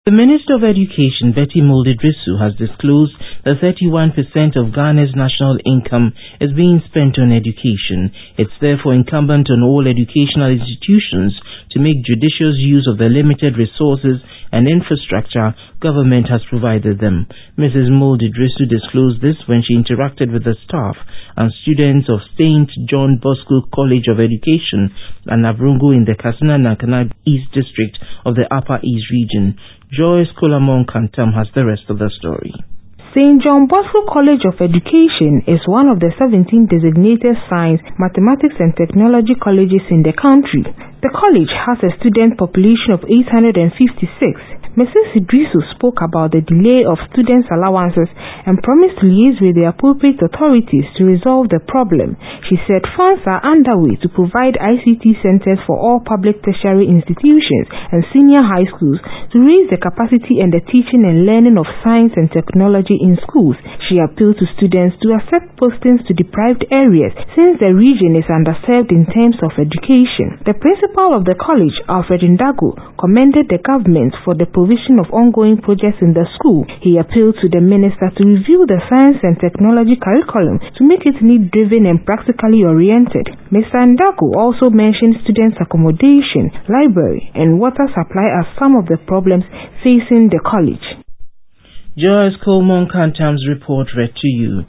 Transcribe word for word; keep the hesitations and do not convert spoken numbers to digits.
The Minister of Education, Betty Mould-Idrisu, has disclosed that thirty-one percent of Ghana's national income is being spent on education. It's therefore incumbent on all educational institutions to make judicious use of the limited resources and infrastructure government has provided them. Missus Mould-Idrisu disclosed this when she interacted with the staff and students of Saint John Bosco College of Education and Abrungu in the Kassena-Nankana East District of the Upper East Region. Joyce Kolamon-Kantam has the rest of the story. Saint John Bosco College of Education is one of the seventeen designated science, mathematics and technology colleges in the country. The college has a student population of eight hundred fifty-six. Missus Idrisu spoke about the delay of students' allowances and promised to liaise with the appropriate authorities to resolve the problem. She said funds are underway to provide I C T centers for all public tertiary institutions and senior high schools to raise the capacity and the teaching and learning of science and technology in schools. She appealed to students to accept postings to deprived areas since the region is underserved in terms of education. The principal of the college, Alfred Ndago, commended the government for the provision of ongoing projects in the school. He appealed to the minister to review the science and technology curriculum to make it need-driven and practically oriented. Mister Ndago also mentioned students' accommodation, library, and water supply as some of the problems facing the college. Joyce Kolamon-Kantam's report read to you.